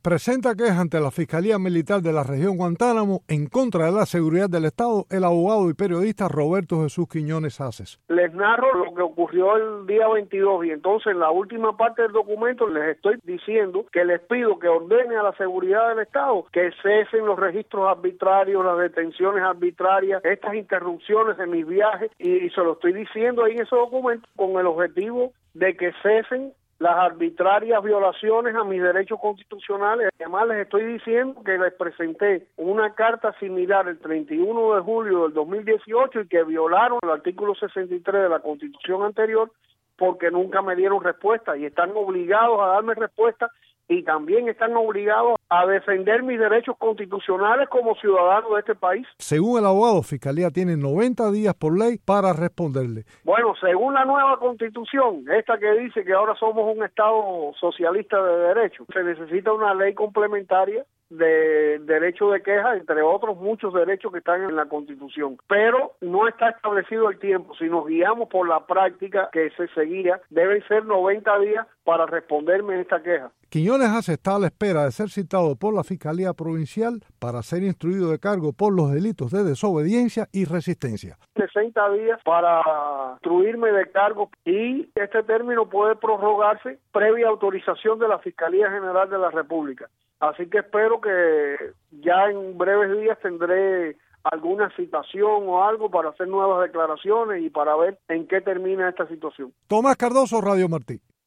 Presenta queja ante la Fiscalía Militar de la región Guantánamo en contra de la seguridad del Estado el abogado y periodista Roberto Jesús Quiñones Aces. Les narro lo que ocurrió el día 22 y entonces en la última parte del documento les estoy diciendo que les pido que ordene a la seguridad del Estado que cesen los registros arbitrarios, las detenciones arbitrarias, estas interrupciones en mis viajes y se lo estoy diciendo ahí en ese documento con el objetivo de que cesen las arbitrarias violaciones a mis derechos constitucionales. Además les estoy diciendo que les presenté una carta similar el 31 de julio del 2018 y que violaron el artículo 63 de la Constitución anterior porque nunca me dieron respuesta y están obligados a darme respuesta y también están obligados a defender mis derechos constitucionales como ciudadano de este país. Según el abogado, Fiscalía tiene 90 días por ley para responderle. Bueno, según la nueva Constitución, esta que dice que ahora somos un Estado socialista de derecho, se necesita una ley complementaria de derecho de queja, entre otros muchos derechos que están en la Constitución. Pero no está establecido el tiempo. Si nos guiamos por la práctica que se seguía, deben ser 90 días para responderme en esta queja. Quiñones Aces está a la espera de ser citado por la Fiscalía Provincial para ser instruido de cargo por los delitos de desobediencia y resistencia. 60 días para instruirme de cargo y este término puede prorrogarse previa autorización de la Fiscalía General de la República. Así que espero que ya en breves días tendré alguna citación o algo para hacer nuevas declaraciones y para ver en qué termina esta situación. Tomás Cardoso, Radio Martí.